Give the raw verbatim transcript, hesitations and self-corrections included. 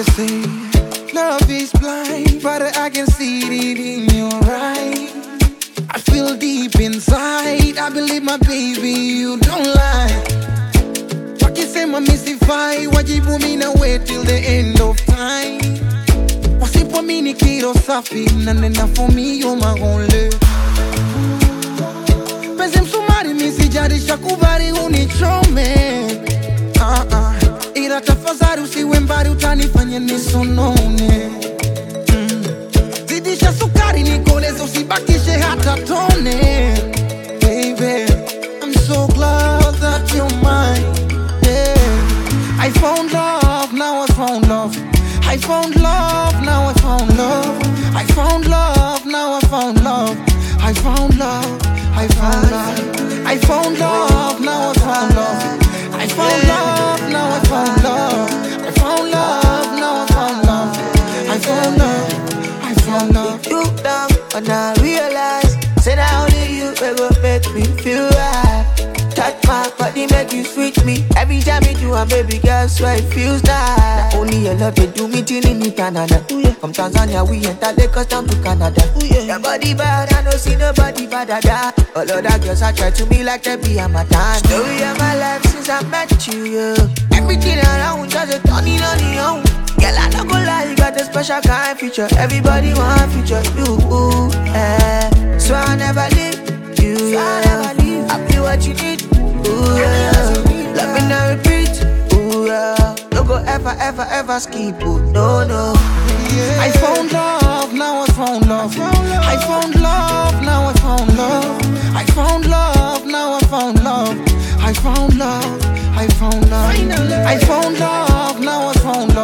They say love is blind, but I can see it in your eyes. I feel deep inside, I believe my baby, you don't lie. Wakisema misifai, wajibu mina wait till the end of time. Wasipomini kiro safi, nanena for me, you're my only. Penzi msumari misijarisha kubari unichome. uh-uh. Ila tafadhali usiwe mbali utanifanya nisonone. mm. Zidisha sukari nikoleze usibakishe hata tone. Baby, I'm so glad that you're mine. Yeah, I found love, now I found love. I found love, now I found love. I found love, now I found love. I found love, I found love. I found love, now I found love. I found love, now I found love. I found love, now I found love. I found love, I found love. You down, and I realize, say that only you ever make me feel right. Touch my body, make you sweet me. Every time you do a baby girl, swear it feels nice. Only your love, you do me till in Canada. Ooh, yeah. From Tanzania, we enter Lagos down to Canada. Ooh, yeah. Your body bad, I don't see nobody better than. All of that girls, I try to be like they be a madame. Story of my life since I met you, yeah. Everything around, just a turning on the own. Girl, I don't go lie, you got a special kind of feature. Everybody want feature you, ooh, yeah. So I never leave you, so I never leave. I be what you need, ooh, yeah. Love me now repeat, ooh, yeah. Don't go ever, ever, ever skip, ooh, no, no. Yeah. I found love, now I found love. I found love, now I found love. I found love, now I found love. I found love, I found love. I found love, now I found love.